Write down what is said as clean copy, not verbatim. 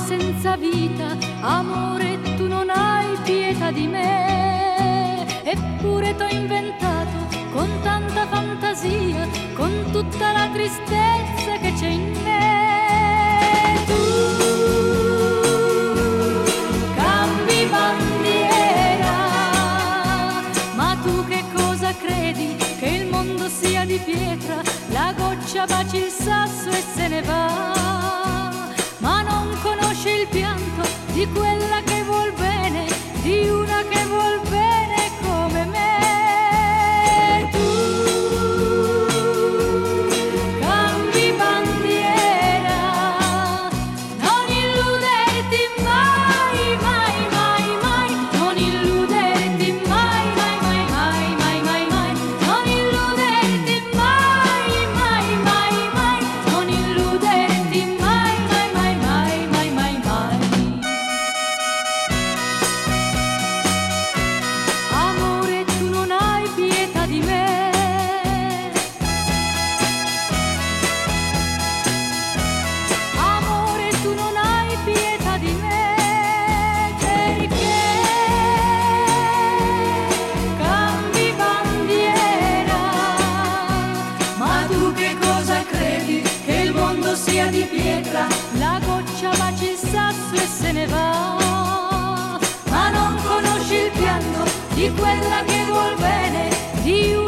senza vita, amore tu non hai pietà di me, eppure t'ho inventato con tanta fantasia, con tutta la tristezza che c'è in me. Tu cambi bandiera, ma tu che cosa credi? Che il mondo sia di pietra, la goccia baci il sasso e se ne va, ma non conosci il pianto di quella che vuol bene, di una che vuol bene come me. Tu cambi bandiera, non illuderti mai, mai, mai, mai, non illuderti mai, mai, mai, mai, mai, mai, mai, non illuderti mai, mai, mai, mai, non illuderti mai, mai, mai, mai, mai, mai, mai. Amore, tu non hai pietà di me. Amore, tu non hai pietà di me, perché cambi bandiera. Ma tu che cosa credi? Che il mondo sia di pietra, la goccia baci il sasso e se ne va, ma non conosci il pianto di quella che vuol bene, di